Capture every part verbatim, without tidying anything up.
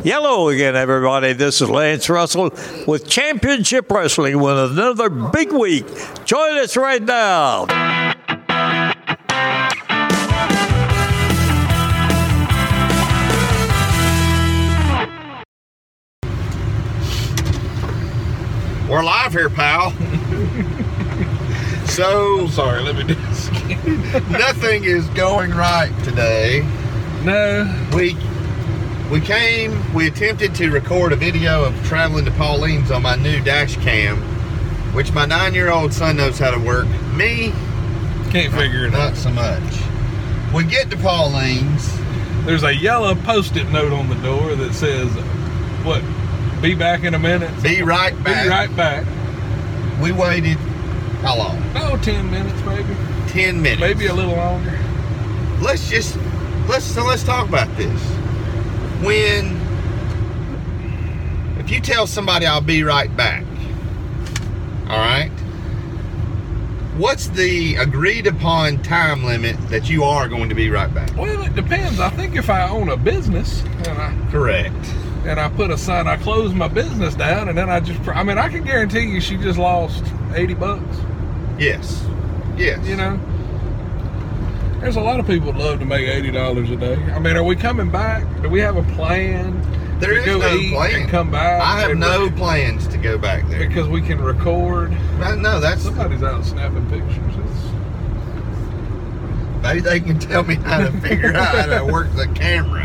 Hello again, everybody. This is Lance Russell with Championship Wrestling with another big week. Join us right now. We're live here, pal. So, I'm sorry, let me do this again. Nothing is going right today. No. We we came, we attempted to record a video of traveling to Pauline's on my new dash cam, which my nine-year-old son knows how to work. Me, can't figure it not out. so much. We get to Pauline's. There's a yellow post-it note on the door that says, what, be back in a minute? Be right back. Be right back. We waited, how long? Oh, ten minutes maybe. ten minutes. Maybe a little longer. Let's just, let's, so let's talk about this. When, if you tell somebody I'll be right back, all right, what's the agreed upon time limit that you are going to be right back? Well, it depends. I think if I own a business and I Correct. and I put a sign, I close my business down, and then I just, I mean, I can guarantee you she just lost eighty bucks. Yes. Yes. You know, there's a lot of people that love to make eighty dollars a day. I mean, are we coming back? Do we have a plan? There to is go no eat plan. And come back? I have and no re- plans to go back there. because we can record. No, no, that's, Somebody's out snapping pictures. It's, maybe they can tell me how to figure out how to work the camera.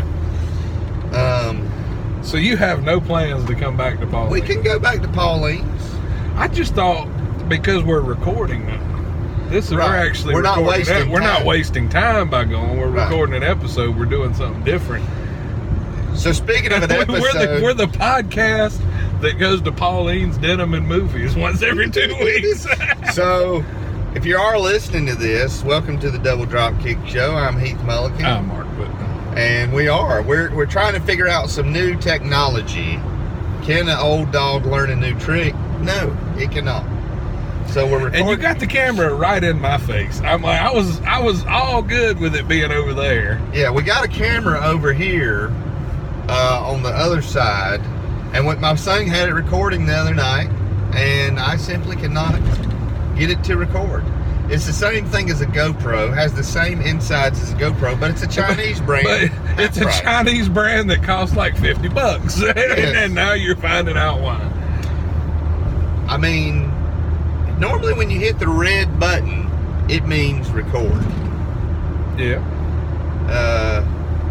Um, so you have no plans to come back to Pauline? we can go back to Pauline's. I just thought because we're recording now. This is Right. we're actually We're not recording wasting it. We're not time. wasting time by going. We're Right. recording an episode. We're doing something different. So speaking of an episode, we're, the, we're the podcast that goes to Pauline's Denim and Movies once every two weeks. so if you are listening to this, welcome to the Double Drop Kick Show. I'm Heath Mulligan. I'm Mark, but And we are. We're, we're trying to figure out some new technology. Can an old dog learn a new trick? No, it cannot. So we're recording. and you got the camera right in my face. I'm like, I was, I was all good with it being over there. Yeah, we got a camera over here uh, on the other side. And what my son had it recording the other night, and I simply cannot get it to record. It's the same thing as a GoPro, has the same insides as a GoPro, but it's a Chinese brand. But it's a Right. Chinese brand that costs like fifty bucks. and, Yes. and now you're finding out why. I mean, normally when you hit the red button, it means record. Yeah. Uh,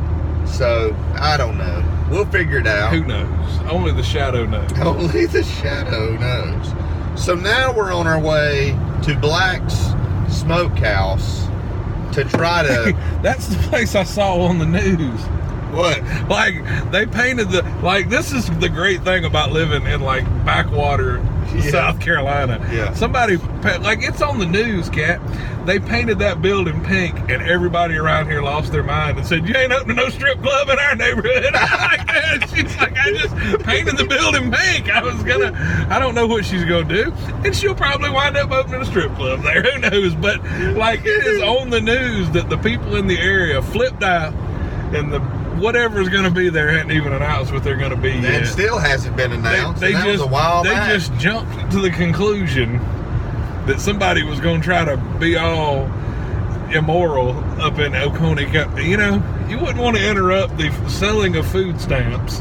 so, I don't know. We'll figure it out. Who knows? Only the shadow knows. Only the shadow knows. So now we're on our way to Black's Smokehouse to try to... That's the place I saw on the news. What? Like, they painted the, like, this is the great thing about living in, like, backwater Yeah. South Carolina. Yeah. Somebody, pa- like, it's on the news, Cat. They painted that building pink, and everybody around here lost their mind and said, you ain't opening no strip club in our neighborhood. I like that. She's like, I just painted the building pink. I was gonna, I don't know what she's gonna do. And she'll probably wind up opening a strip club there. Who knows? But, like, it is on the news that the people in the area flipped out, and the whatever's going to be there hadn't even announced what they're going to be And yet. still hasn't been announced. They, they and that just was a while they back. just jumped to the conclusion that somebody was going to try to be all immoral up in Oconee County. You know, you wouldn't want to interrupt the selling of food stamps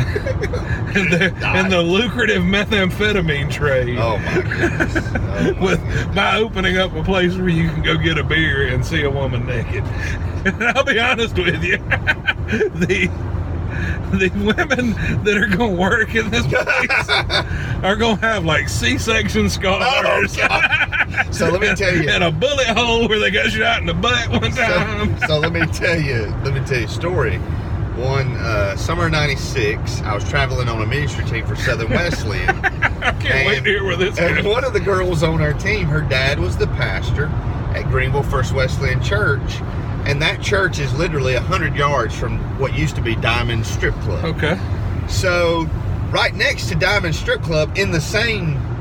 and, the, and the lucrative methamphetamine trade. Oh my goodness. Oh my With goodness. by opening up a place where you can go get a beer and see a woman naked. And I'll be honest with you, the the women that are going to work in this place are going to have like C-section scars. Oh, so let me tell you. And a bullet hole where they got shot in the butt one time. So, so let me tell you, let me tell you a story. One uh, summer ninety-six, I was traveling on a ministry team for Southern Wesleyan. I can't wait to hear where this And goes. one of the girls on our team, her dad was the pastor at Greenville First Wesleyan Church. And that church is literally one hundred yards from what used to be Diamond Strip Club. Okay. So, right next to Diamond Strip Club, in the same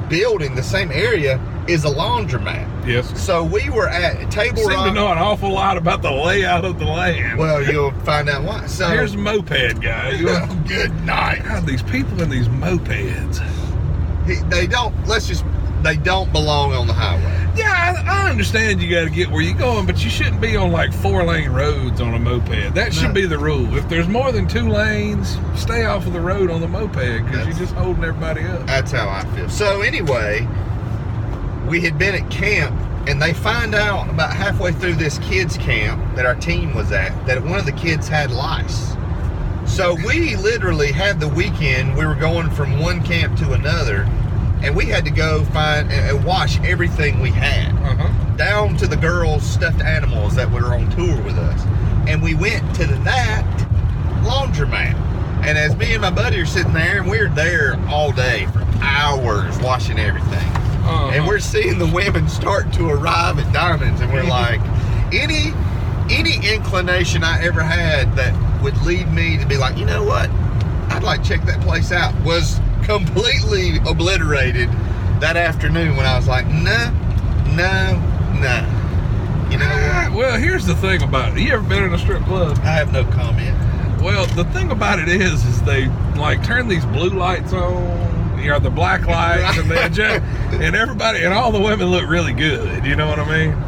building, the same area, is a laundromat. Yes. So we were at Table Seem Rock. to know an awful lot about the layout of the land. Well, you'll find out why. So Here's a moped guy. You know, oh, good night. God, these people in these mopeds. He- They don't. Let's just. They don't belong on the highway. Yeah, I, I understand you got to get where you're going, but you shouldn't be on like four lane roads on a moped. That should No. be the rule. If there's more than two lanes, stay off of the road on the moped because you're That's- just holding everybody up. That's how I feel. So anyway, we had been at camp, and they find out about halfway through this kids camp that our team was at that one of the kids had lice. So we literally had the weekend. We were going from one camp to another, and we had to go find and and wash everything we had, Uh-huh. down to the girls' stuffed animals that were on tour with us. And we went to that laundromat. And as me and my buddy are sitting there, and we're there all day for hours washing everything. Uh-huh. And we're seeing the women start to arrive at Diamonds, and we're like, any any inclination I ever had that would lead me to be like, you know what, I'd like to check that place out, was completely obliterated that afternoon when I was like, no, no, no. You know Ah, what? well, here's the thing about it. You ever been in a strip club? I have no comment. Well, the thing about it is, is they like turn these blue lights on, you know, the black lights, and they adjust, and everybody, and all the women look really good. You know what I mean?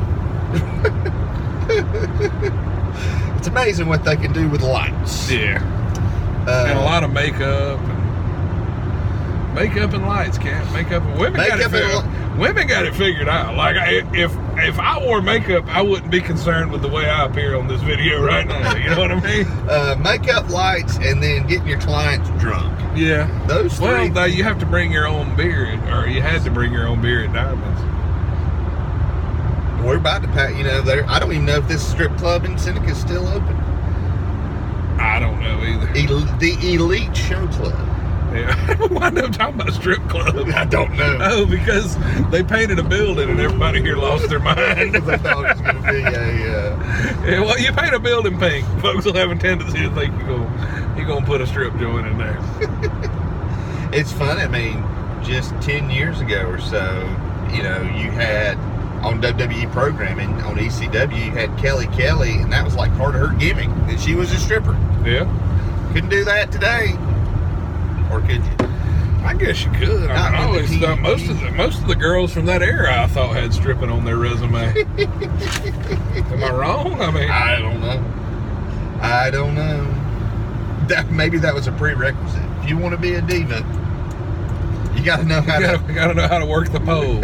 It's amazing what they can do with lights. Yeah. Uh, And a lot of makeup, and makeup and lights, cat. Makeup and women got it Makeup and figured. Women got it figured out. Like I, if if I wore makeup, I wouldn't be concerned with the way I appear on this video right now. You know what I mean? uh, makeup, lights, and then getting your clients drunk. Yeah. Those three. Well, they, you have to bring your own beer, or you had to bring your own beer at Diamonds. We're about to pack, you know, there. I don't even know if this strip club in Seneca is still open. I don't know either. El- the Elite Show Club. Yeah. We wind up talking about strip club. I don't know. Oh, because they painted a building and everybody here lost their mind. Because I thought it was going to be a. Uh, Yeah, well, you paint a building pink, folks will have a tendency to think you're going you're going to put a strip joint in there. it's fun. I mean, just ten years ago or so, you know, you had on W W E programming on E C W, you had Kelly Kelly, and that was like part of her gimmick that she was a stripper. Yeah, Couldn't do that today, or could you? I guess you could. I, Not mean, I with always the thought T V. most of the most of the girls from that era I thought had stripping on their resume. Am I wrong? I mean, I don't know. I don't know. That maybe that was a prerequisite. If you want to be a diva, you got to know how you to. gotta, gotta know how to work the pole.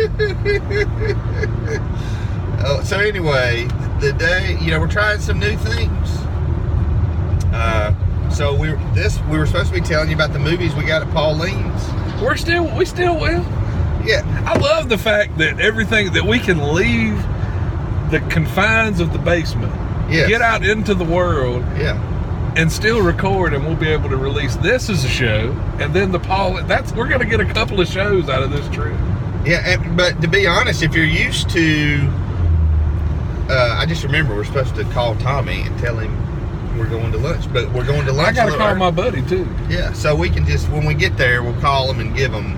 Oh, so anyway, the day, you know, we're trying some new things. Uh, so we this we were supposed to be telling you about the movies we got at Pauline's. We're still we still will. Yeah, I love the fact that everything that we can leave the confines of the basement, Yes. get out into the world, yeah. and still record, and we'll be able to release this as a show, and then the Paul. That's we're going to get a couple of shows out of this trip. Yeah, and, but to be honest, if you're used to, uh, I just remember we're supposed to call Tommy and tell him we're going to lunch, but we're going to lunch. I got a to little call early. my buddy too. Yeah, so we can just when we get there, we'll call him and give him.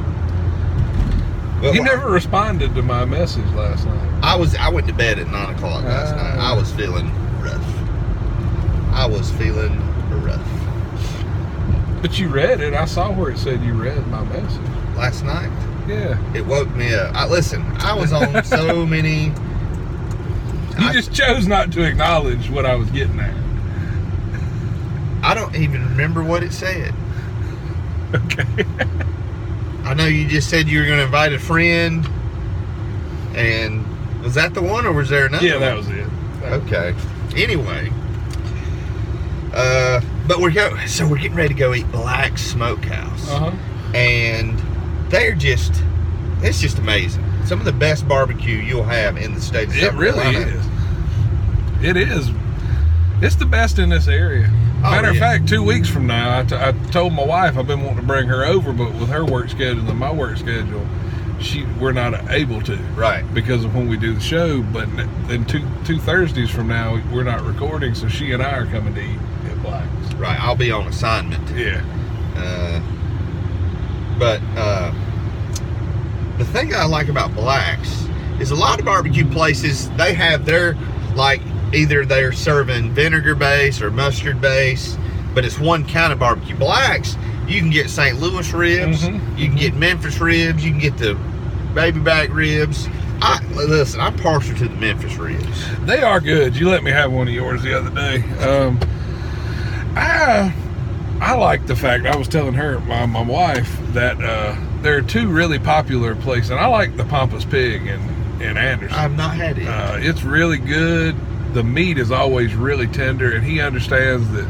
Well, He never responded to my message last night. I was I went to bed at nine o'clock last Uh. night. I was feeling rough. I was feeling rough But you read it. I saw where it said you read my message. last night. Yeah. It woke me up. I listen. I was on so many. You I- just chose not to acknowledge what I was getting at. I don't even remember what it said. Okay. I know you just said you were going to invite a friend, and was that the one, or was there another? Yeah, that one? was it. Okay. Anyway, uh, but we're go. So we're getting ready to go eat Black Smokehouse, Uh huh. and they're just. It's just amazing. Some of the best barbecue you'll have in the state of It South really Carolina. is. It is. It's the best in this area. Oh, Matter of yeah. fact, two weeks from now, I, t- I told my wife I've been wanting to bring her over, but with her work schedule and my work schedule, she we're not able to Right. because of when we do the show. But n- then two two Thursdays from now, we're not recording, so she and I are coming to eat at Black's. Right. I'll be on assignment. Yeah. Uh, but uh, the thing I like about Black's is a lot of barbecue places, they have their, like, either they're serving vinegar base or mustard base, but it's one kind of barbecue. Black's, you can get Saint Louis ribs, Mm-hmm. you can get Memphis ribs, you can get the baby back ribs. I listen, I'm partial to the Memphis ribs. They are good. You let me have one of yours the other day. Um, I I like the fact, I was telling her, my, my wife, that uh, there are two really popular places, and I like the Pampas Pig in, in Anderson. I've not had it. Uh, it's really good. The meat is always really tender, and he understands that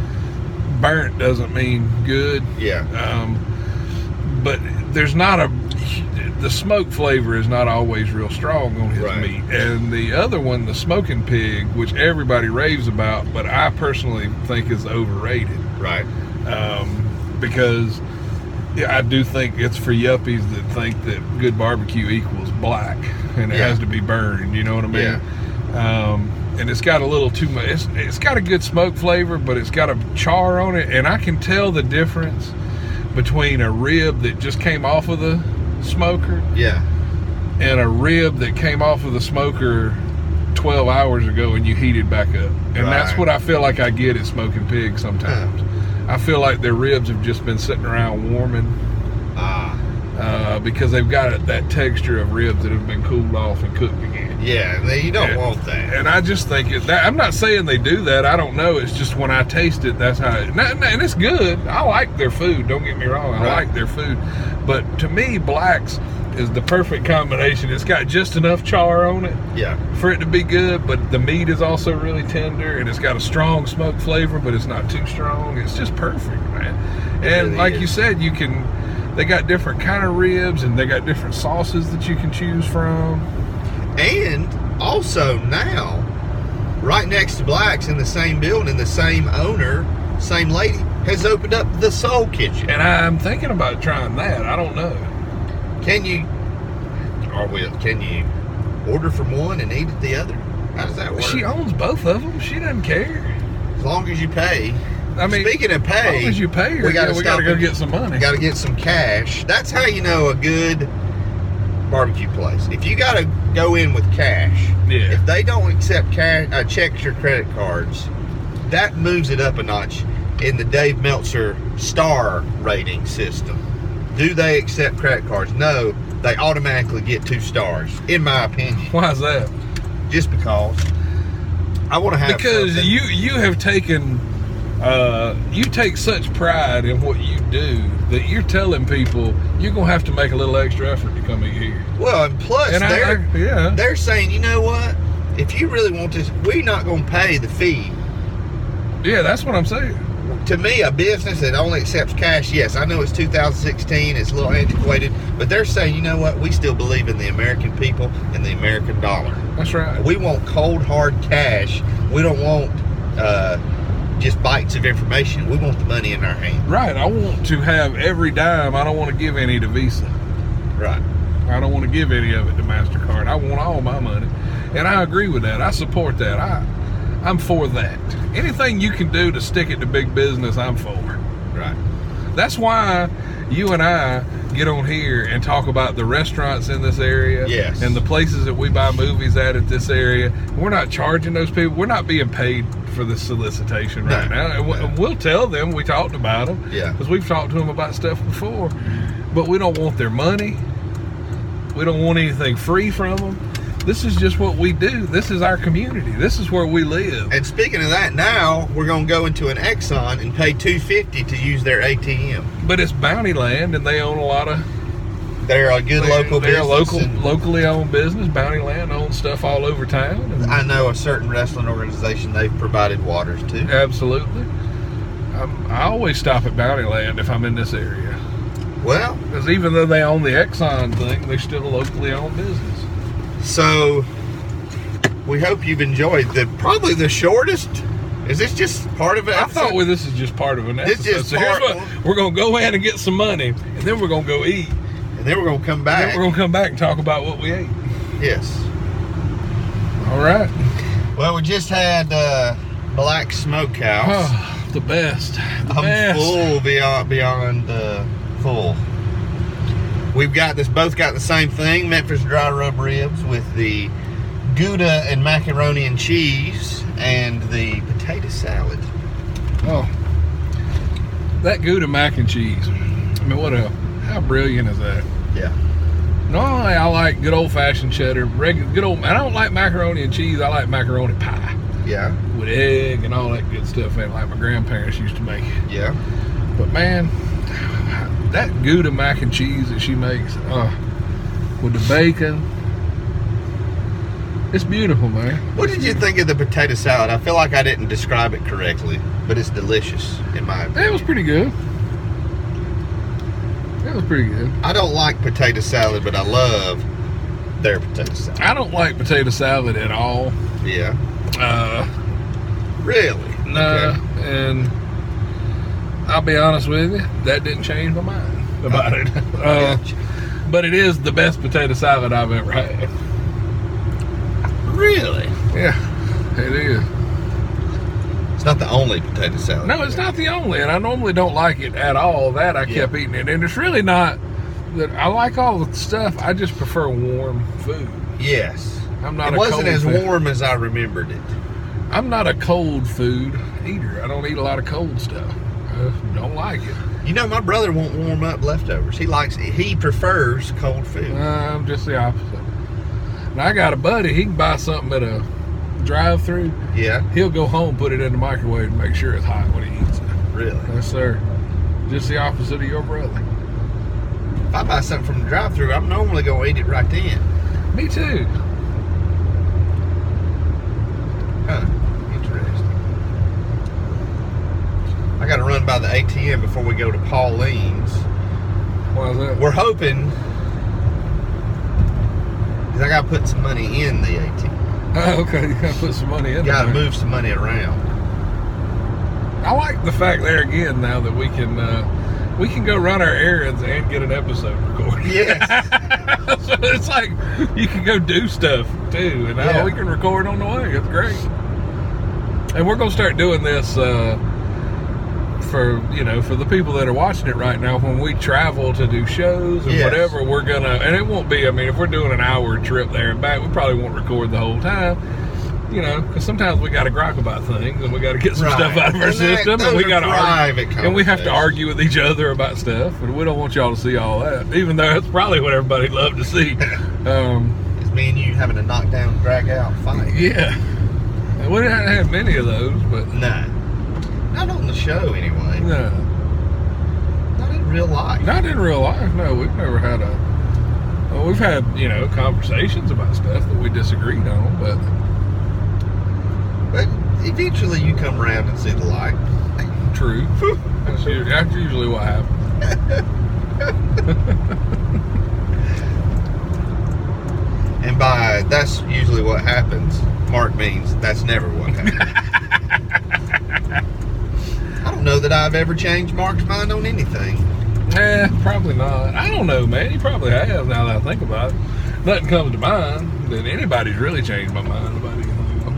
burnt doesn't mean good. Yeah. Um, but there's not a, the smoke flavor is not always real strong on his Right. meat. And the other one, the smoking pig, which everybody raves about, but I personally think is overrated. Right. Um, because yeah, I do think it's for yuppies that think that good barbecue equals black and it Yeah. has to be burned. You know what I mean? Um, and it's got a little too much. It's, it's got a good smoke flavor, but it's got a char on it, and I can tell the difference between a rib that just came off of the smoker Yeah. and a rib that came off of the smoker twelve hours ago and you heated back up. And that's Right. what I feel like I get at Smoking Pig sometimes. I feel like their ribs have just been sitting around warming Ah. uh, because they've got that texture of ribs that have been cooled off and cooked again. Yeah. You don't And- want that. And I just think it, that, I'm not saying they do that. I don't know. It's just when I taste it, that's how it, and and it's good. I like their food. Don't get me wrong. I Right. like their food. But to me, Black's is the perfect combination. It's got just enough char on it Yeah. for it to be good, but the meat is also really tender, and it's got a strong smoke flavor, but it's not too strong. It's just perfect, man. It And really like is. you said, you can, they got different kind of ribs, and they got different sauces that you can choose from. And also now, right next to Black's in the same building, the same owner, same lady, has opened up the Soul Kitchen. And I'm thinking about trying that. I don't know. Can you, or will, can you order from one and eat at the other? How does that work? She owns both of them. She doesn't care. As long as you pay. I mean, Speaking of pay, as long as you pay her, we gotta yeah, we stop got to go and- get some money. got to get some cash. That's how you know a good barbecue place. If you got to go in with cash, Yeah. if they don't accept cash, uh, checks or credit cards, that moves it up a notch in the Dave Meltzer star rating system. Do they accept credit cards? No, they automatically get two stars, in my opinion. Why is that? Just because I want to have Because something. you you have taken, uh, you take such pride in what you do that you're telling people you're gonna have to make a little extra effort to come in here. Well, and plus And I, they're I- yeah, they're saying, you know what? If you really want this, we're not going to pay the fee. yeah, that's what I'm saying. To me, a business that only accepts cash, yes, I know it's two thousand sixteen, it's a little antiquated, but they're saying, you know what? We still believe in the American people and the American dollar. That's right. We want cold, hard cash. We don't want uh, just bites of information. We want the money in our hand. Right. I want to have every dime. I don't want to give any to Visa. Right. I don't want to give any of it to MasterCard. I want all my money. And I agree with that. I support that. I, I'm for that. Anything you can do to stick it to big business, I'm for. Right. That's why you and I get on here and talk about the restaurants in this area. Yes. And the places that we buy movies at at this area. We're not charging those people. We're not being paid for this solicitation right No. now. And we- No. we'll tell them we talked about them. Yeah. Because we've talked to them about stuff before. But we don't want their money. We don't want anything free from them. This is just what we do. This is our community. This is where we live. And speaking of that, now we're going to go into an Exxon and pay two hundred fifty dollars to use their A T M. But it's Bounty Land, and they own a lot of. They're a good They're, local they're a business. local, and locally owned business. Bounty Land owns stuff all over town. And I know a certain wrestling organization, they've provided waters to. absolutely. I'm, I always stop at Bounty Land if I'm in this area. Well, Because even though they own the Exxon thing, they're still a locally owned business. so we hope you've enjoyed the probably the shortest. Is this just part of it? I thought well, this is just part of an This episode. is So here's part- what we're going to go in and get some money, and then we're going to go eat. and then we're going to come And back. then we're going to come back and talk about what we ate. Yes. All right. Well, we just had uh, Black Smokehouse. Oh, the best. The I'm best. full beyond beyond uh, full. We've got this, both got the same thing, Memphis dry rub ribs with the Gouda and macaroni and cheese and the potato salad. Oh, that Gouda mac and cheese. I mean, what a, how brilliant is that? Yeah. Normally, I like good old-fashioned cheddar, regular, good old, I don't like macaroni and cheese, I like macaroni pie. Yeah. With egg and all that good stuff in it, like my grandparents used to make. Yeah. But man, that Gouda mac and cheese that she makes, uh, with the bacon, it's beautiful, man. What did you think of the potato salad? I feel like I didn't describe it correctly, but it's delicious in my opinion. It was pretty good. It was pretty good. I don't like potato salad, but I love their potato salad. I don't like potato salad at all. Yeah. Uh, Really? no, Okay. and I'll be honest with you, that didn't change my mind about it. Uh, Gotcha. but it is the best potato salad I've ever had. Really? Yeah, it is. It's not the only potato salad. No, it's not the only, and I normally don't like it at all. That I Yeah. kept eating it, and it's really not that I like all the stuff. I just prefer warm food. Yes. I'm not. It a wasn't cold as food. warm as I remembered it. I'm not a cold food eater. I don't eat a lot of cold stuff. I don't like it. You know, my brother won't warm up leftovers. He likes, he prefers cold food. Uh, I'm just the opposite. And I got a buddy. He can buy something at a drive-through. Yeah, He'll go home, put it in the microwave, and make sure it's hot when he eats it. really. Yes, sir. Just the opposite of your brother. If I buy something from the drive-through, I'm normally gonna eat it right then. Me too. Huh? Interesting. I got to run by the A T M before we go to Pauline's. Why is that? We're hoping, because I got to put some money in the A T M. Oh, okay, you gotta put some money in Got to there. move some money around. I like the fact there again now that we can uh, we can go run our errands and get an episode recorded. Yes. So it's like you can go do stuff too, and now Yeah. we can record on the way. It's great. And we're gonna start doing this uh, for you know for the people that are watching it right now. When we travel to do shows and Yes. whatever, we're gonna and it won't be. I mean, if we're doing an hour trip there and back, we probably won't record the whole time. You know, because sometimes we got to gripe about things and we got to get some Right. stuff out of our And that- system, and those we are got to argue, private and we have to conversations. argue with each other about stuff, and we don't want y'all to see all that. Even though that's probably what everybody'd love to see. Um, It's me and you having a knockdown, drag out fight. yeah, and we haven't had many of those, but No. Not on the show, anyway. no, Not in real life. not in real life. No, we've never had a. Well, we've had you know conversations about stuff that we disagreed on, but. But eventually you come around and see the light. True. That's usually, that's usually what happens. And by that's usually what happens, Mark means that's never what happens. I don't know that I've ever changed Mark's mind on anything. Eh, probably not. I don't know, man. You probably have now that I think about it. Nothing comes to mind that anybody's really changed my mind about anything.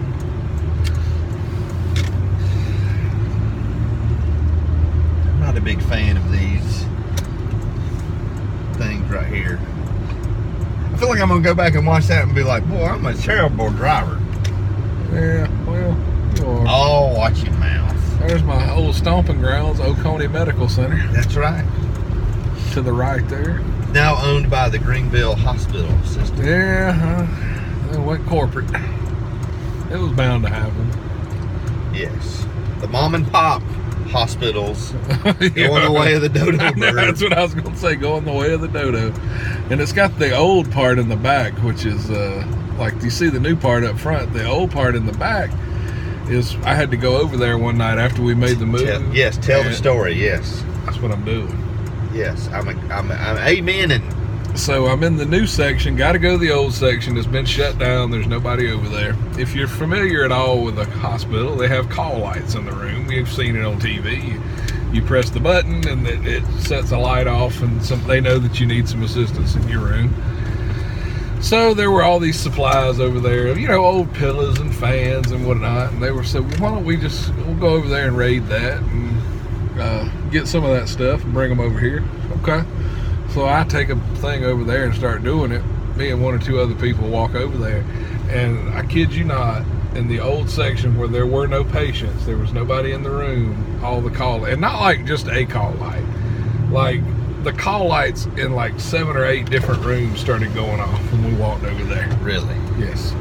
I'm not a big fan of these things right here. I feel like I'm gonna go back and watch that and be like, boy, I'm a terrible driver. Yeah, well, you are. Oh, watch your mouth. There's my old stomping grounds, Oconee Medical Center, That's right. to the right there. Now owned by the Greenville Hospital System. Yeah, huh? It went corporate. It was bound to happen. Yes. The mom and pop hospitals Yeah. going the way of the dodo I know, bird. that's what I was going to say, going the way of the dodo. And it's got the old part in the back, which is uh, like you see the new part up front. The old part in the back is I had to go over there one night after we made the move. Tell, yes, tell the and story. Yes. That's what I'm doing. Yes. I'm a, I'm a, I'm amen and So I'm in the new section, got to go to the old section. It's been shut down. There's nobody over there. If you're familiar at all with a hospital, they have call lights in the room. You've seen it on T V. You, you press the button and it, it sets a light off, and some, they know that you need some assistance in your room. So there were all these supplies over there, you know, old pillows and fans and whatnot. And they were so, why don't we just we'll go over there and raid that and uh, get some of that stuff and bring them over here. Okay. So I take a thing over there and start doing it. Me and one or two other people walk over there, and I kid you not, in the old section where there were no patients, there was nobody in the room, all the call, and not like just a call light, like the call lights in like seven or eight different rooms started going off when we walked over there. Really? Yes.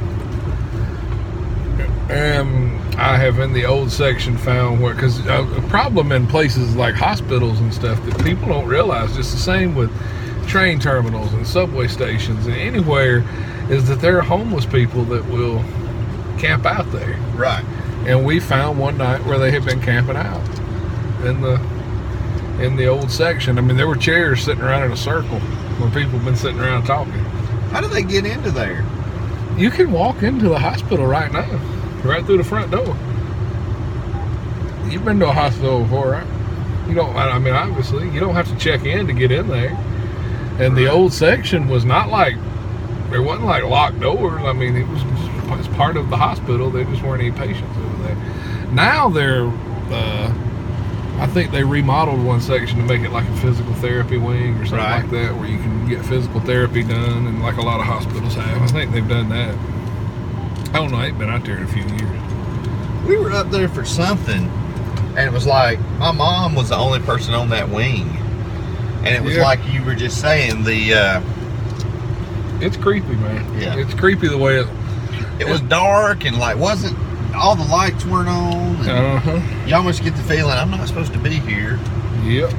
And I have in the old section found where, because a problem in places like hospitals and stuff that people don't realize, just the same with train terminals and subway stations and anywhere, is that there are homeless people that will camp out there. Right. And we found one night where they had been camping out in the in the old section. I mean, there were chairs sitting around in a circle where people have been sitting around talking. How do they get into there? You can walk into the hospital right now, right through the front door. You've been to a hospital before, right? You don't, I mean, obviously, you don't have to check in to get in there. And the old section was not like, there wasn't like locked doors. I mean, it was, it was part of the hospital. There just weren't any patients over there. Now they're, uh, I think they remodeled one section to make it like a physical therapy wing or something Right. like that, where you can get physical therapy done, and like a lot of hospitals have. I think they've done that. I don't know, I ain't been out there in a few years. We were up there for something, and it was like my mom was the only person on that wing, and it was Yeah. like you were just saying the. Uh, It's creepy, man. Yeah. It's creepy the way it. it was dark and like wasn't all the lights weren't on. And Uh huh. you almost get the feeling I'm not supposed to be here. Yep.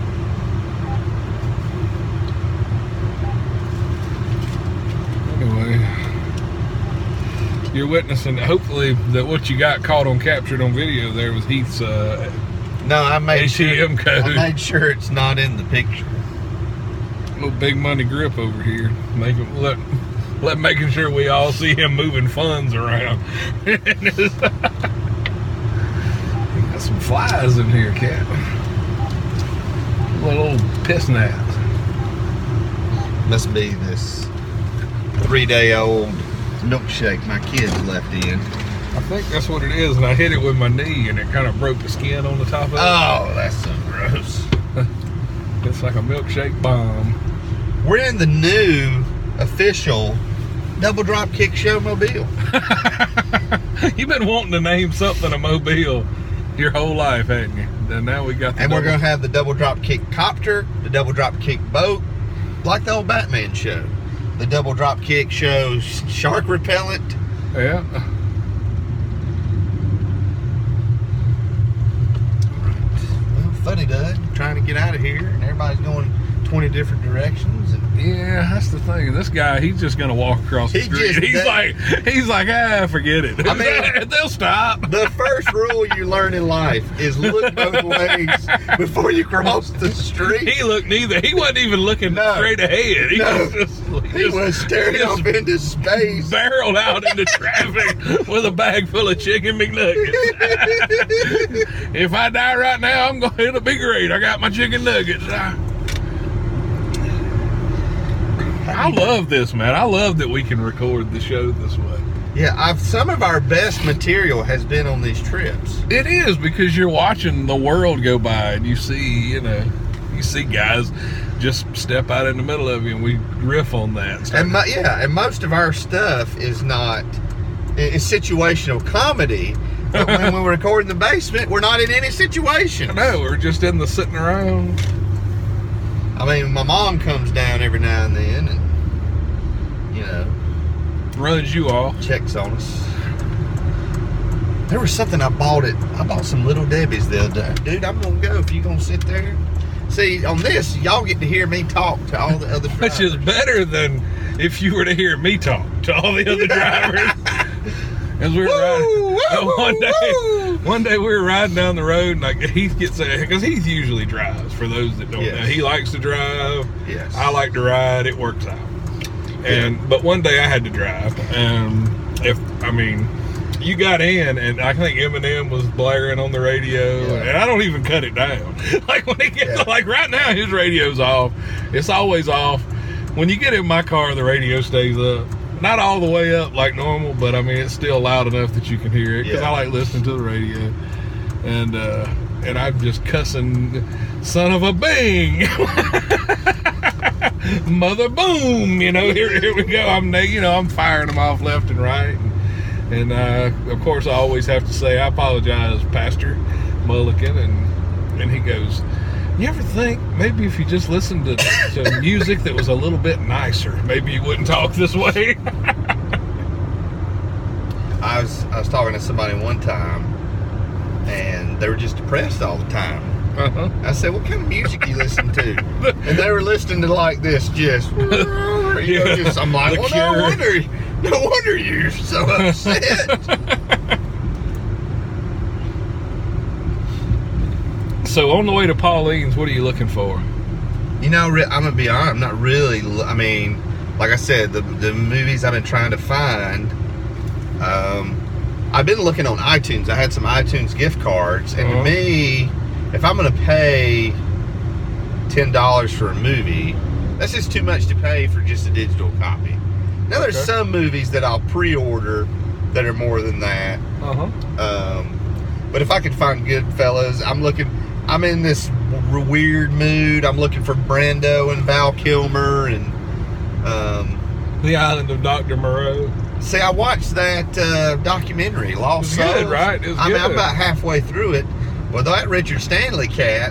Anyway, you're witnessing. Hopefully, that what you got caught on captured on video there was Heath's uh, No, I made A T M sure. code. I made sure it's not in the picture. little big money grip over here, making let let making sure we all see him moving funds around. Got some flies in here, cat. Little old piss gnats. Must be this three-day-old milkshake my kids left in. I think that's what it is, and I hit it with my knee, and it kind of broke the skin on the top of it. Oh, that's so gross. It's like a milkshake bomb. We're in the new official Double Drop Kick Show Mobile. You've been wanting to name something a mobile your whole life, hadn't you? And now we got the And we're double- going to have the Double Drop Kick Copter, the Double Drop Kick Boat, like the old Batman show. The Double Drop Kick shows shark repellent. Yeah. Well, funny, Dud, trying to get out of here, and everybody's going twenty different directions. And Yeah, that's the thing. This guy, he's just gonna walk across the He street. just He's does. like, he's like, ah, forget it. I mean- they'll stop. the first rule you learn in life is look both ways before you cross the street. He looked neither. He wasn't even looking No. straight ahead. He No. was just, He just- was staring just off into space. barreled out into traffic with a bag full of chicken McNuggets. If I die right now, I'm gonna it'll be great. I got my chicken nuggets. I, I love this, man. I love that we can record the show this way. Yeah, I've, some of our best material has been on these trips. It is, because you're watching the world go by, and you see, you know, you see guys just step out in the middle of you, and we riff on that. And mo- yeah, and most of our stuff is not it's situational comedy. But when we record in the basement, we're not in any situation. No, we're just in the sitting around. I mean, my mom comes down every now and then, and you know, Runs you off. checks on us. There was something I bought it. I bought some Little Debbie's the other day. Dude, I'm gonna go if you gonna sit there. See, on this, y'all get to hear me talk to all the other drivers. Which is better than if you were to hear me talk to all the other drivers. As we were Woo, riding, woo, uh, one day, woo. one day we were riding down the road, and like Heath gets because Heath usually drives. For those that don't Yes. know, he likes to drive. Yes. I like to ride. It works out. And but one day I had to drive, and if I mean, you got in, and I think Eminem was blaring on the radio, Yeah. and I don't even cut it down. Like when it gets Yeah. like right now, his radio's off. It's always off. When you get in my car, the radio stays up. Not all the way up like normal, but I mean it's still loud enough that you can hear it because Yeah. I like listening to the radio. And uh, and I'm just cussing, son of a bing. mother boom, you know, here, here we go. I'm, you know, I'm firing them off left and right. And, and uh, of course, I always have to say, I apologize, Pastor Mulligan. And, and he goes, you ever think maybe if you just listened to, to music that was a little bit nicer, maybe you wouldn't talk this way? I was I was talking to somebody one time, and they were just depressed all the time. Uh-huh. I said, "What kind of music you listen to?" And they were listening to like this, just, you know, Yeah. just I'm like, The "Well, Cure. no wonder, no wonder you're so upset." So on the way to Pauline's, what are you looking for? You know, re- I'm gonna be honest. I'm not really. l- I mean, like I said, the the movies I've been trying to find. Um, I've been looking on iTunes. I had some iTunes gift cards, and Uh-huh. to me, if I'm gonna pay ten dollars for a movie, that's just too much to pay for just a digital copy. Now, there's Okay. some movies that I'll pre-order that are more than that. Uh-huh. Um, but if I could find Goodfellas, I'm looking. I'm in this w- weird mood. I'm looking for Brando and Val Kilmer, and um, The Island of Doctor Moreau. see, I watched that uh, documentary, Lost It was good, Souls. right? It was I mean, I'm good. about halfway through it. Well, that Richard Stanley cat.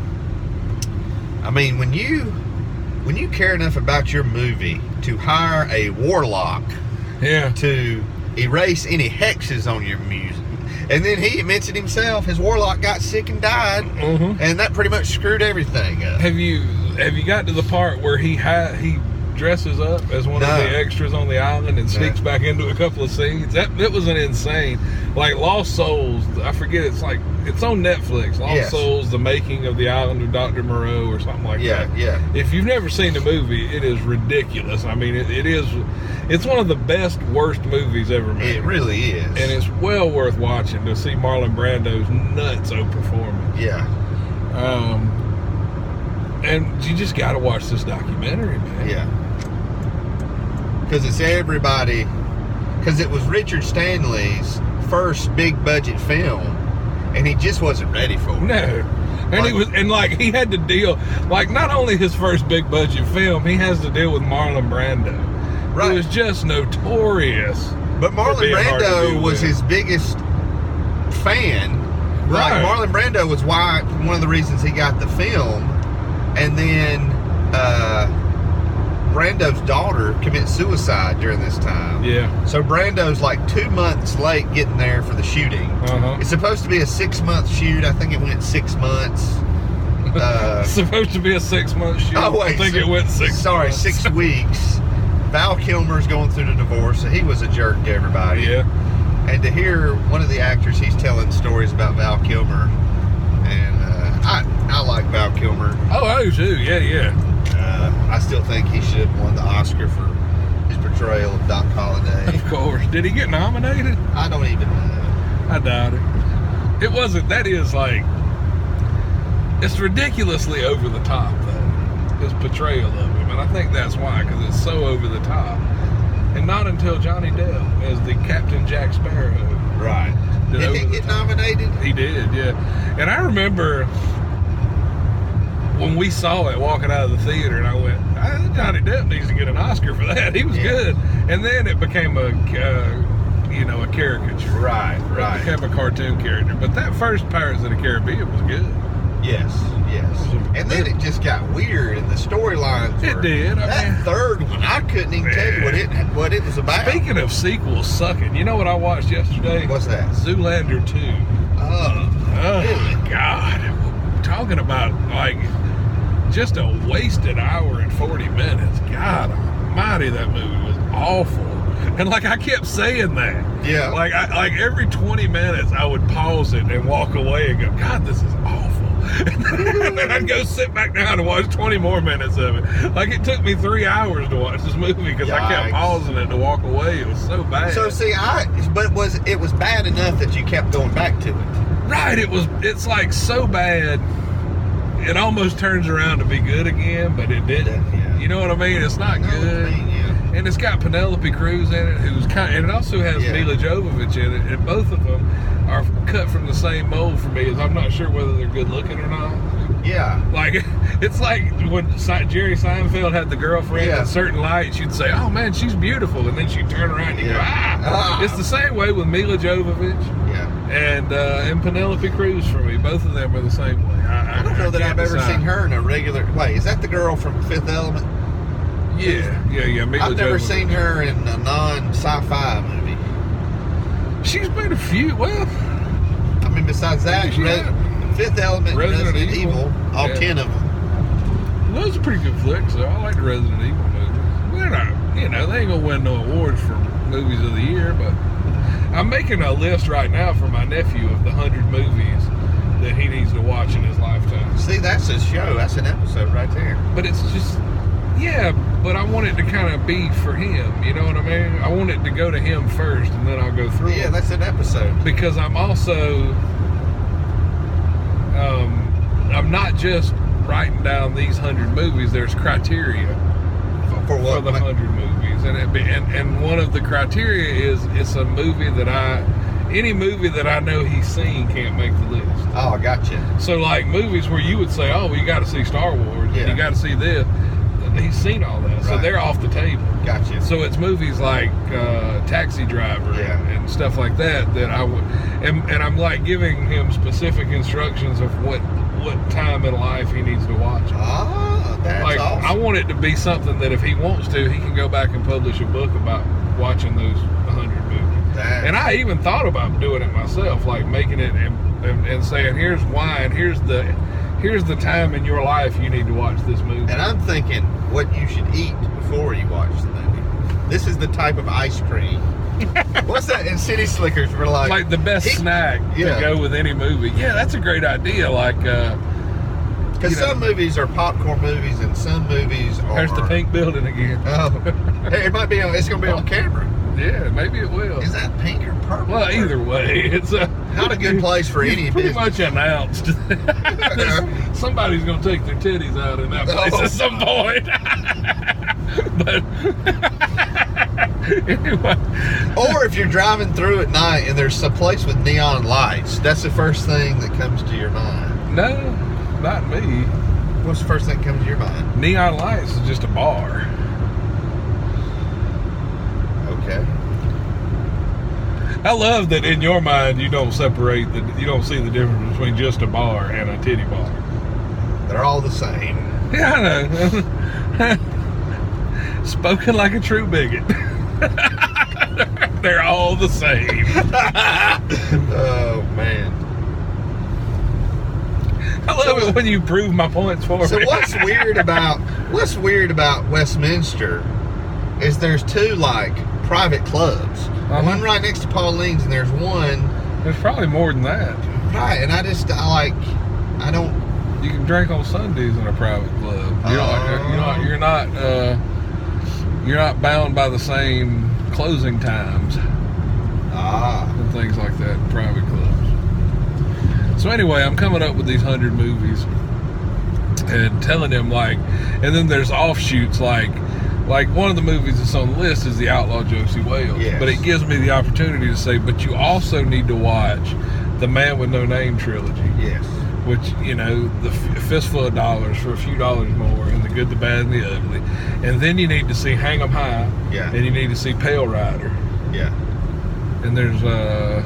I mean, when you when you care enough about your movie to hire a warlock Yeah. to erase any hexes on your music. And then he admits it himself, his warlock got sick and died, Uh-huh. and that pretty much screwed everything up. Have you have you got to the part where he ha- he dresses up as one of No. the extras on the island and sneaks No. back into a couple of scenes? That that was an insane, like Lost Souls. I forget it's like it's on Netflix. Lost Yes. Souls: The Making of the Island of Doctor Moreau, or something like Yeah, that. yeah. If you've never seen the movie, it is ridiculous. I mean, it, it is. It's one of the best worst movies ever made. It really is. And it's well worth watching to see Marlon Brando's nutso performance. yeah. Um, and you just got to watch this documentary, man. Yeah. Because it's everybody. Because it was Richard Stanley's first big budget film, and he just wasn't ready for it. No. And he Like- was, and like he had to deal, like not only his first big budget film, he has to deal with Marlon Brando, Right. who is just notorious. But for Marlon being hard to Brando deal was with. his biggest fan. Like Right. Marlon Brando was why one of the reasons he got the film, and then uh, Brando's daughter commits suicide during this time. Yeah. So Brando's like two months late getting there for the shooting. Uh huh. It's supposed to be a six month shoot. I think it went six months. Uh, It's supposed to be a six month shoot. oh wait, I think so- it went six. Sorry, months. six weeks. Val Kilmer's going through the divorce, so he was a jerk to everybody. Yeah. And to hear one of the actors, he's telling stories about Val Kilmer, and uh, I I like Val Kilmer. Oh, I do too. Yeah, yeah. Uh, I still think he should have won the Oscar for his portrayal of Doc Holliday. Of course. Did he get nominated? I don't even know. I doubt it. It wasn't. That is like, it's ridiculously over the top, though. His portrayal of him, and I think that's why, because it's so over the top. And not until Johnny Depp as the Captain Jack Sparrow. Right. Did Did over he the get top. nominated? He did, yeah. And I remember when we saw it walking out of the theater, and I went, ah, Johnny Depp needs to get an Oscar for that. He was Yeah. good. And then it became a, uh, you know, a caricature. Right, It right. became a cartoon character. But that first Pirates of the Caribbean was good. Yes, yes. And then it just got weird, and the storylines. It were- did, I that mean- third one, I couldn't even tell you what it what it was about. Speaking of sequels sucking, you know what I watched yesterday? What's that? Zoolander two. Oh, Oh, really? God. Talking about, like, just a wasted hour and forty minutes. God almighty, that movie was awful. And, like, I kept saying that. Yeah. Like, I, like every twenty minutes, I would pause it and walk away and go, God, this is awful. And then I'd go sit back down and watch twenty more minutes of it. Like, it took me three hours to watch this movie because I kept Yikes. pausing it to walk away. It was so bad. So see, I but was it was bad enough that you kept going back to it. Right, it was. It's like so bad, it almost turns around to be good again, but it didn't. Yeah. You know what I mean? It's not I know what you good. mean, yeah. And it's got Penelope Cruz in it, who's kind, and it also has Yeah. Mila Jovovich in it, and both of them are cut from the same mold for me. As I'm not sure whether they're good looking or not. Yeah. Like, it's like when Se- Jerry Seinfeld had the girlfriend Yeah. at certain lights, you'd say, oh man, she's beautiful. And then she'd turn around and you go, Yeah. ah. Ah. It's the same way with Mila Jovovich Yeah. and uh, and Penelope Cruz for me. Both of them are the same way. I, I don't know that can't I've ever decide. seen her in a regular. Wait, is that the girl from Fifth Element? Yeah, yeah, yeah. Mila I've never Jovovich. seen her in a non-sci-fi movie. She's made a few. Well, I mean, besides that, Yeah. Re- Fifth Element, Resident Resident, Evil. Evil, all Yeah. ten of them. those are pretty good flicks. So I like the Resident Evil movies. They're not, you know, they ain't gonna win no awards for movies of the year, but I'm making a list right now for my nephew of the hundred movies that he needs to watch in his lifetime. See, that's a show. That's an episode right there. But it's just, yeah, but I want it to kind of be for him. You know what I mean? I want it to go to him first, and then I'll go through Yeah, it. that's an episode. Because I'm also, um, I'm not just writing down these hundred movies. There's criteria For, for for what? the like- hundred movies, and it be, and and one of the criteria is it's a movie that I, any movie that I know he's seen can't make the list. Oh, I gotcha. So like movies where you would say, oh, well, you got to see Star Wars, Yeah. and you got to see this. He's seen all that, so Right. they're off the table. Gotcha. So it's movies like uh, Taxi Driver Yeah. and, and stuff like that that I would, and, and I'm like giving him specific instructions of what what time in life he needs to watch it. Ah, that's Like awesome. I want it to be something that if he wants to, he can go back and publish a book about watching those hundred movies. That- And I even thought about doing it myself, like making it and, and, and saying, here's why and here's the here's the time in your life you need to watch this movie. And I'm thinking what you should eat before you watch the movie. This is the type of ice cream. What's that? In City Slickers, we're like, Like the best he- snack yeah. to go with any movie. Yeah, that's a great idea. Like uh, because you know. some movies are popcorn movies and some movies are. there's the pink building again. Oh, hey, it might be on. It's gonna be on camera. Yeah, maybe it will. Is that pink or purple? Well, either way, it's a Not a good place for it's any pretty business. much announced. that somebody's going to take their titties out in that place Oh. at some point. But anyway, Or if you're driving through at night and there's some place with neon lights, that's the first thing that comes to your mind. no, not me. What's the first thing that comes to your mind? Neon lights is just a bar. Okay. I love that in your mind you don't separate the you don't see the difference between just a bar and a titty bar. They're all the same. Yeah, I know. Spoken like a true bigot. They're all the same. Oh man. I love So- it when you prove my points for So me. what's weird about what's weird about Westminster is there's two like private clubs. Uh-huh. One right next to Pauline's and there's one There's probably more than that. right, and I just I like I don't You can drink on Sundays in a private club. You know, Oh. you're not you're not uh, you're not bound by the same closing times ah and things like that in private clubs. So anyway, I'm coming up with these hundred movies and telling them like, and then there's offshoots like. Like one of the movies that's on the list is The Outlaw Josie Wales. Yes. But it gives me the opportunity to say, but you also need to watch the Man with No Name trilogy, yes. which, you know, the F- Fistful of Dollars for a few dollars more, and The Good, the Bad, and the Ugly. And then you need to see Hang 'em High, Yeah. and you need to see Pale Rider. Yeah. And there's uh,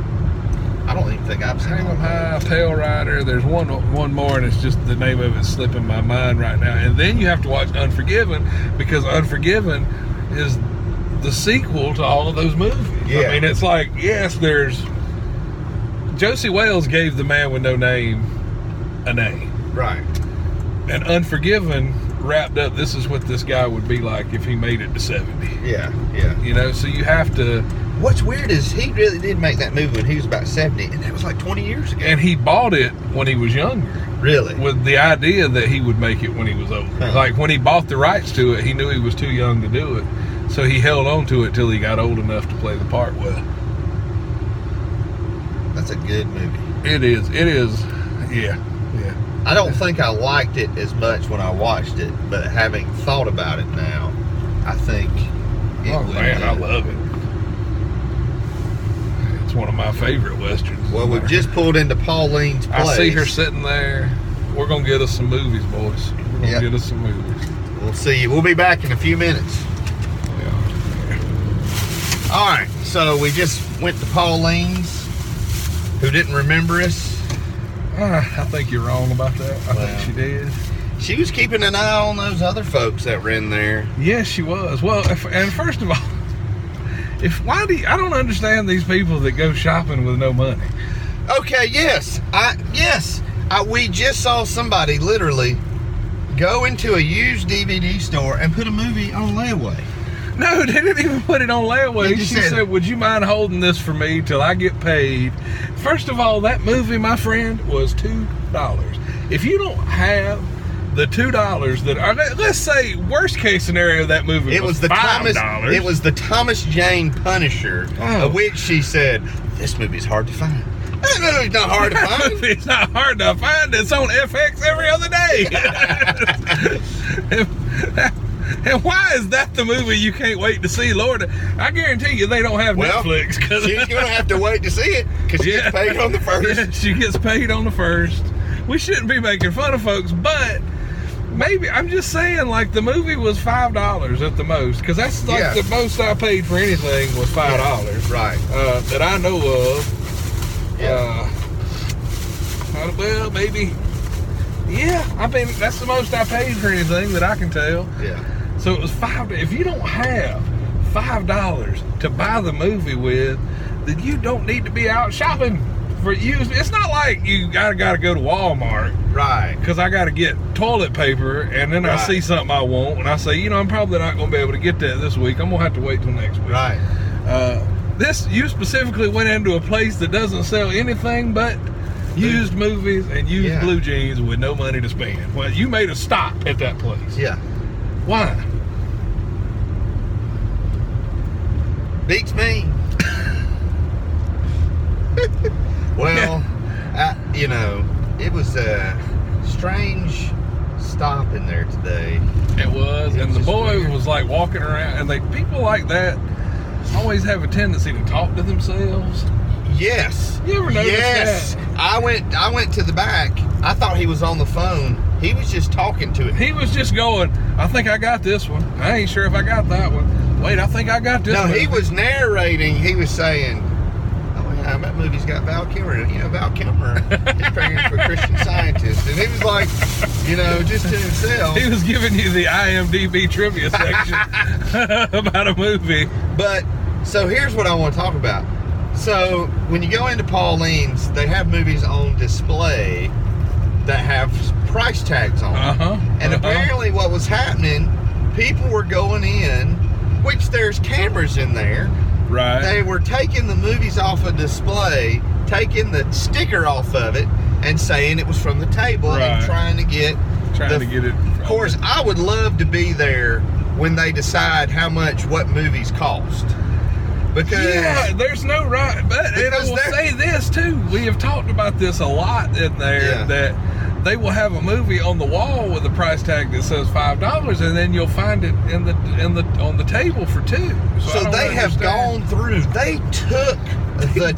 I don't even think I've seen Hang all 'em High, those. Pale Rider. There's one one more, and it's just the name of it's slipping my mind right now. And then you have to watch Unforgiven, because Unforgiven is the sequel to all of those movies. Yeah. I mean, it's like, yes, there's Josie Wales gave The Man with No Name a name, Right. and Unforgiven wrapped up. This is what this guy would be like if he made it to seventy. Yeah. Yeah. You know, so you have to. What's weird is he really did make that movie when he was about seventy, and that was like twenty years ago. And he bought it when he was younger, Really? with the idea that he would make it when he was older. Huh. Like when he bought the rights to it, he knew he was too young to do it, so he held on to it till he got old enough to play the part well. That's a good movie. It is. It is. Yeah. Yeah. I don't think I liked it as much when I watched it, but having thought about it now, I think it Oh would man, be- I love it. It's one of my favorite westerns. Well, we've just pulled into Pauline's place. I see her sitting there we're gonna get us some movies, boys. We're gonna Yep. get us some movies. We'll see you. We'll be back in a few minutes. All right, so we just went to Pauline's, who didn't remember us. Uh, I think you're wrong about that. I Well. think she did. She was keeping an eye on those other folks that were in there. Yes, she was. Well, if, and first of all, if why do you, I don't understand these people that go shopping with no money. Okay, yes, I yes, I, we just saw somebody literally go into a used D V D store and put a movie on layaway. No, they didn't even put it on layaway. They She just said, said- would you mind holding this for me till I get paid? First of all, that movie, my friend, was two dollars. If you don't have the two dollars that are, let's say, worst case scenario, that movie It was, was the five Thomas. dollars. It was the Thomas Jane Punisher, Oh. of which she said, "This movie's hard to find." That movie's not hard to find. It's not hard to find. It's on F X every other day. And why is that the movie you can't wait to see? Lord, I guarantee you they don't have Well, Netflix. 'cause- she's gonna have to wait to see it because she gets paid on the first. Yeah, she gets paid on the first. We shouldn't be making fun of folks, but maybe I'm just saying, like, the movie was five dollars at the most, because that's like Yeah. the most I paid for anything was five dollars, Right. uh, that I know of. Yeah. Uh, well, maybe. Yeah, I mean that's the most I paid for anything that I can tell. Yeah. So it was five. If you don't have five dollars to buy the movie with, then you don't need to be out shopping for used. It's not like you gotta gotta go to Walmart Right. because I gotta get toilet paper, and then I Right. see something I want, and I say, you know, I'm probably not gonna be able to get that this week. I'm gonna have to wait till next week. Right. Uh, this you specifically went into a place that doesn't sell anything but used movies and used Yeah. blue jeans with no money to spend. Well, you made a stop at that place. Yeah. Why? Beats me. Well, I, you know, it was a strange stop in there today. It was, It and was the just boy weird. was like walking around, and they people like that always have a tendency to talk to themselves. Yes. You ever notice yes. that? I went. I went to the back. I thought he was on the phone. He was just talking to it. He was just going, I think I got this one. I ain't sure if I got that one. Wait, I think I got this No, one. he was narrating. He was saying, "Oh yeah, that movie's got Val Kilmer. You know, Val Kilmer. His parents were Christian scientists." And he was like, you know, just to himself. He was giving you the I M D B trivia section about a movie. But so here's what I want to talk about. So when you go into Pauline's, they have movies on display that have price tags on them. Uh-huh. And uh-huh. apparently what was happening, people were going in, which there's cameras in there. Right. They were taking the movies off a display, taking the sticker off of it, and saying it was from the table Right. and trying to get Trying the- to get it. Of course, I would love to be there when they decide how much what movies cost. Because Yeah, there's no right. But and I Because will they're- say this too. We have talked about this a lot in there, Yeah. that they will have a movie on the wall with a price tag that says five dollars, and then you'll find it in the in the on the table for two. So, So I don't they have understand. gone through. They took the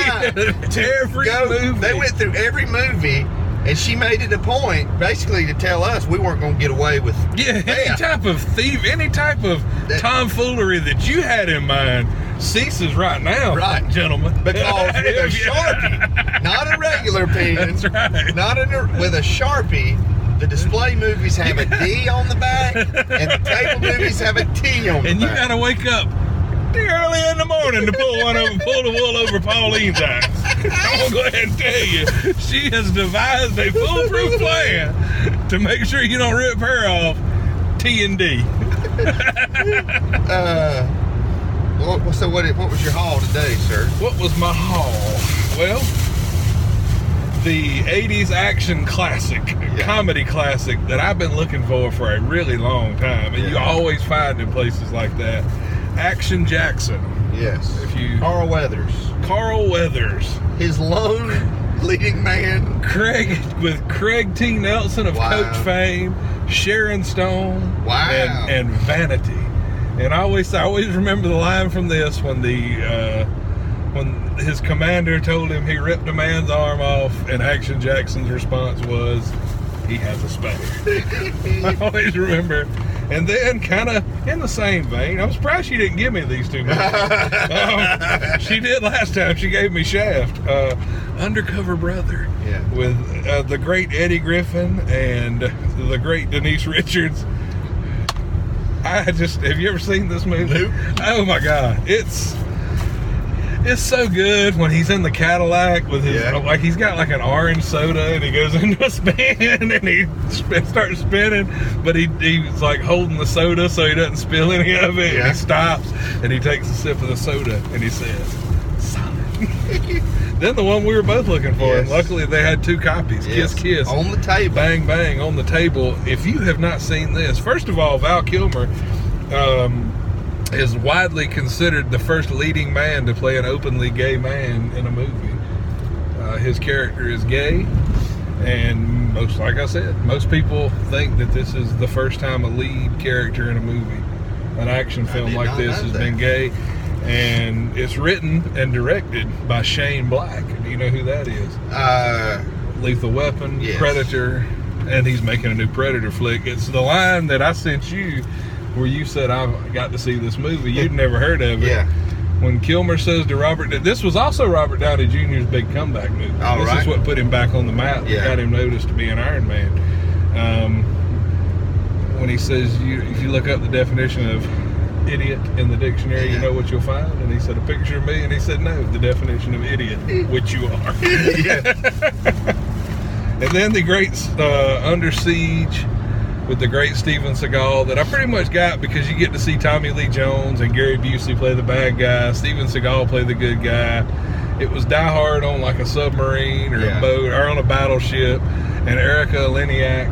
time to Every go. movie. They went through every movie, and she made it a point, basically, to tell us we weren't going to get away with. Yeah, any Yeah. type of thief, any type of That- tomfoolery that you had in mind ceases right now, Right. gentlemen. Because with a Yeah. Sharpie, not a regular pen, That's right. not a, with a Sharpie, the display movies have a D on the back, and the table movies have a T on the And you back. gotta wake up early in the morning to pull one over, pull the wool over Pauline's eyes. I'm gonna go ahead and tell you, she has devised a foolproof plan to make sure you don't rip her off. T and D. Uh, well, so what? What was your haul today, sir? What was my haul? Well, the eighties action classic, Yeah. comedy classic that I've been looking for for a really long time, and you Yeah. always find in places like that. Action Jackson. Yes. If you Carl Weathers, Carl Weathers. his lone leading man. Craig with Craig T. Nelson of Wow. Coach fame, Sharon Stone, Wow. and, and Vanity. And I always I always remember the line from this when the uh, when his commander told him he ripped a man's arm off, and Action Jackson's response was, he has a spare. I always remember. And then, kind of in the same vein, I'm surprised she didn't give me these two movies. um, she did last time. She gave me Shaft, uh, Undercover Brother, Yeah. with uh, the great Eddie Griffin and the great Denise Richards. I just, have you ever seen this movie? Nope. Oh my God, it's it's so good when he's in the Cadillac with his, Yeah. like he's got like an orange soda and he goes into a spin and he spin, starts spinning, but he he's like holding the soda so he doesn't spill any of it. Yeah. And he stops and he takes a sip of the soda and he says, "Solid." Then the one we were both looking for, Yes. and luckily they had two copies. Yes. Kiss Kiss. On the table. Bang Bang on the table. If you have not seen this, first of all, Val Kilmer um, is widely considered the first leading man to play an openly gay man in a movie. Uh, his character is gay, and most, like I said, most people think that this is the first time a lead character in a movie, an action film did like not this, know has that. been gay. And it's written and directed by Shane Black. Do you know who that is? Uh, Lethal Weapon, Yes. Predator, and he's making a new Predator flick. It's the line that I sent you where you said, I got to see this movie. You'd never heard of it. yeah. When Kilmer says to Robert, this was also Robert Downey Junior's big comeback movie. All this right. is what put him back on the map, Yeah. got him noticed to be an Iron Man. Um, when he says, you, if you look up the definition of idiot in the dictionary, you Yeah. know what you'll find? And he said, a picture of me, and he said, no, the definition of idiot, which you are. Yeah. And then the great uh, Under Siege with the great Steven Seagal that I pretty much got because you get to see Tommy Lee Jones and Gary Busey play the bad guy, Steven Seagal play the good guy. It was Die Hard on like a submarine or Yeah. a boat or on a battleship, and Erica Leniak,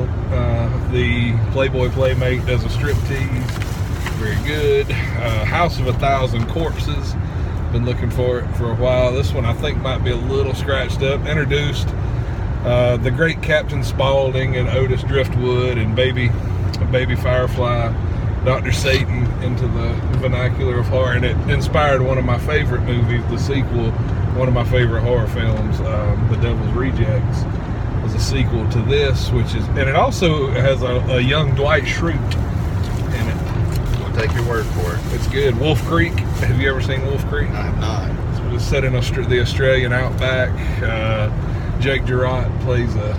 uh, the Playboy Playmate, does a striptease. Very good. Uh, House of a Thousand Corpses. Been looking for it for a while. This one I think might be a little scratched up. Introduced uh, the great Captain Spaulding and Otis Driftwood and Baby, Baby Firefly, Doctor Satan into the vernacular of horror, and it inspired one of my favorite movies, the sequel, one of my favorite horror films, um, The Devil's Rejects, was a sequel to this, which is, and it also has a, a young Dwight Schrute in it. We'll take your word for it. It's good. Wolf Creek. Have you ever seen Wolf Creek? I have not. It's set in Austra- the Australian outback. Uh, Jake Gerard plays a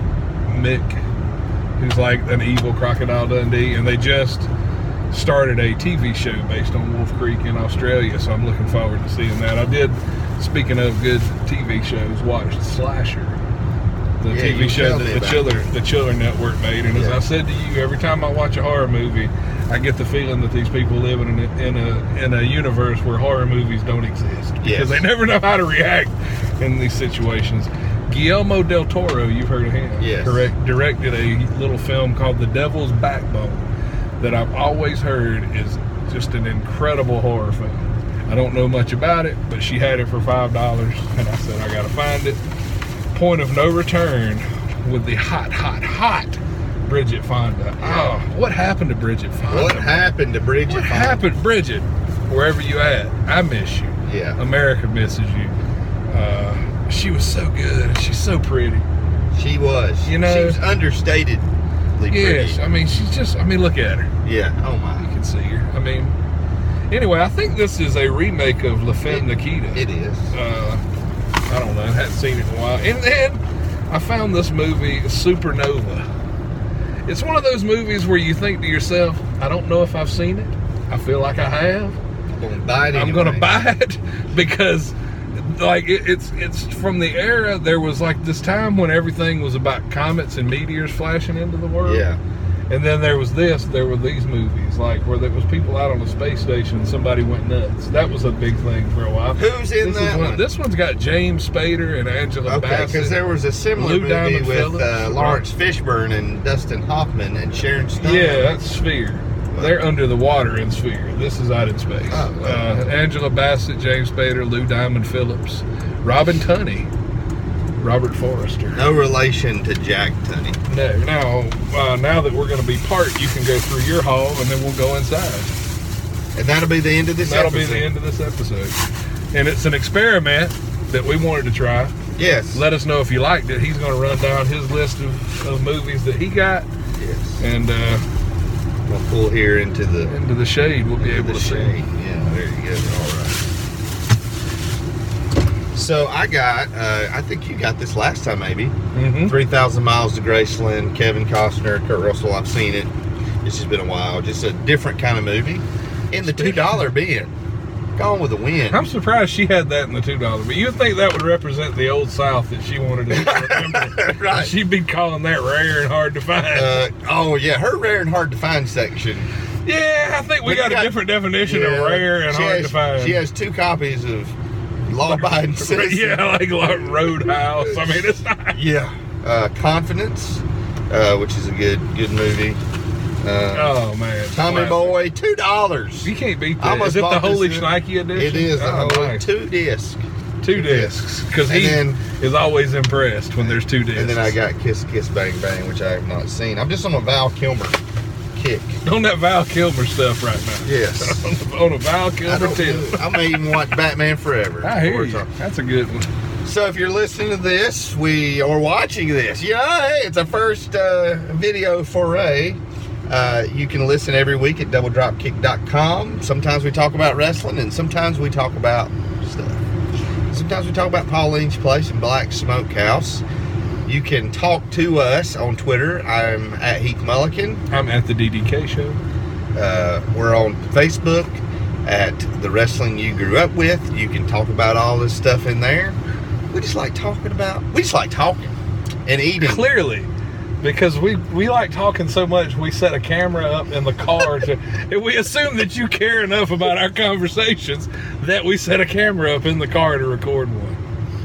Mick, who's like an evil Crocodile Dundee, and they just started a T V show based on Wolf Creek in Australia, so I'm looking forward to seeing that. I did, speaking of good T V shows, watched Slasher, the Yeah, T V you show told that me the about Chiller, the Chiller Network made. And as Yeah. I said to you, every time I watch a horror movie, I get the feeling that these people live in a, in a in a universe where horror movies don't exist, because Yes. they never know how to react in these situations. Guillermo del Toro, you've heard of him, Yes. correct? Directed a little film called The Devil's Backbone that I've always heard is just an incredible horror film. I don't know much about it, but she had it for five dollars, and I said, I gotta find it. Point of No Return with the hot, hot, hot Bridget Fonda. Oh, what happened to Bridget Fonda? What happened to Bridget? What Fonda? happened, Bridget? Wherever you at, I miss you. Yeah. America misses you. Uh, she was so good, and she's so pretty. She was. You know- she was understated. Yes, I mean, she's just, I mean, look at her. Yeah. Oh You my. can see her. I mean, anyway, I think this is a remake of La Femme It- Nikita. It is. Uh, I don't know. I hadn't seen it in a while. And then I found this movie, Supernova. It's one of those movies where you think to yourself, I don't know if I've seen it. I feel like I have. I'm gonna buy it. I'm anyway. going to buy it because, like, it, it's it's from the era. There was like this time when everything was about comets and meteors flashing into the world. Yeah. And then there was this, there were these movies, like where there was people out on the space station and somebody went nuts. That was a big thing for a while. Who's in this that is one? This one's got James Spader and Angela Okay, Bassett. because there was a similar Lou movie Diamond with Phillips. uh, Lawrence Fishburne and Dustin Hoffman and Sharon Stone. Yeah, that's Sphere. They're under the water in Sphere. This is out in space. Oh, wow. uh, Angela Bassett, James Spader, Lou Diamond Phillips, Robin Tunney, Robert Forrester. No relation to Jack Tunney. No, now, uh, now that we're going to be part, you can go through your hall and then we'll go inside. And that'll be the end of this That'll episode. be the end of this episode. And it's an experiment that we wanted to try. Yes. Let us know if you liked it. He's going to run down his list of, of movies that he got. Yes. And uh, we'll pull here into the into the shade. We'll be into able the to shade. see. Yeah, there you go. All right. So I got, uh, I think you got this last time maybe. Mm-hmm. three thousand Miles to Graceland, Kevin Costner, Kurt Russell. I've seen it. It's just been a while. Just a different kind of movie. In the two dollar bin. Gone with the wind. I'm surprised she had that in the two dollar. But you'd think that would represent the old South that she wanted to remember. Right. She'd be calling that rare and hard to find. Uh, oh, yeah. Her rare and hard to find section. Yeah, I think we But got, you got- a different definition Yeah. of rare and She hard has- to find. She has two copies of Law-Abiding Citizen. Yeah, like, like Roadhouse. I mean, it's not. Yeah. Uh, Confidence, uh, which is a good good movie. Uh, Oh man, Tommy classic. Boy, two dollars. You can't beat I that. almost Is it the bought this Holy in- Schneike edition? It is the Oh, whole nice. two disc. Two discs, because he And is always impressed when there's two discs. And then I got Kiss Kiss Bang Bang, which I have not seen. I'm just on a Val Kilmer kick. on that Val Kilmer stuff right now. Yes. on, the, on a Val I, Kilmer don't, tip. I may even watch Batman Forever. I hear Or you. something. That's a good one. So if you're listening to this, we or watching this, yeah, hey, it's a first uh, video foray. Uh, you can listen every week at double drop kick dot com. Sometimes we talk about wrestling, and sometimes we talk about stuff. Sometimes we talk about Pauline's Place and Black Smokehouse. You can talk to us on Twitter. I'm at Heath Mulligan. I'm at the D D K show. Uh, we're on Facebook at The Wrestling You Grew Up With. You can talk about all this stuff in there. We just like talking about, we just like talking and eating. Clearly, because we we like talking so much, we set a camera up in the car to. And we assume that you care enough about our conversations that we set a camera up in the car to record one.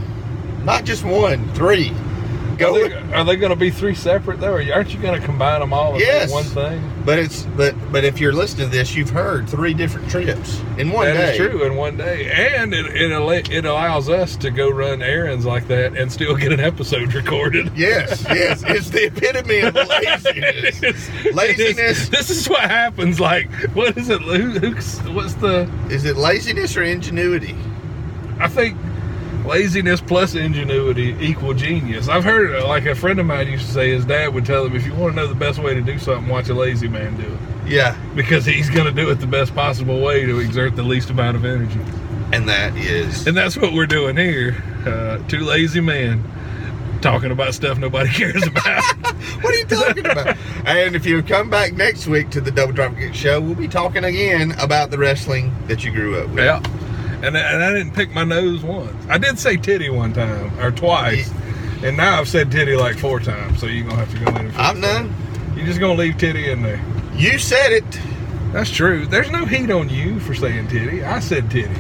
Not just one, three. Are Go they, are they going to be three separate though? Or aren't you going to combine them all into Yes. one thing? But it's but but if you're listening to this, you've heard three different trips in one That day. is true in one day, and it it, al- it allows us to go run errands like that and still get an episode recorded. Yes, yes. It's the epitome of laziness. It's- Laziness. it's- This is what happens. Like, what is it? Who, who, what's the? Is it laziness or ingenuity? I think laziness plus ingenuity equal genius. I've heard, like a friend of mine used to say, his dad would tell him, if you want to know the best way to do something, watch a lazy man do it. Yeah. Because he's going to do it the best possible way to exert the least amount of energy. And that is And that's what we're doing here. Uh, two lazy men talking about stuff nobody cares about. what are you talking about? And if you come back next week to the Double Drop Kick Show, we'll be talking again about the wrestling that you grew up with. Yeah. And, and I didn't pick my nose once. I did say titty one time, or twice. And now I've said titty like four times, so you're going to have to go in and fix I'm that. done. You're just going to leave titty in there. You said it. That's true. There's no heat on you for saying titty. I said titty.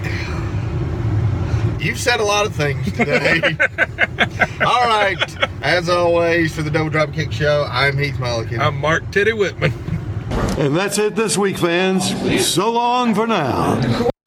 You've said a lot of things today. All right. As always, for the Double Drop Kick Show, I'm Heath Mulligan. I'm Mark Titty Whitman. And that's it this week, fans. So long for now.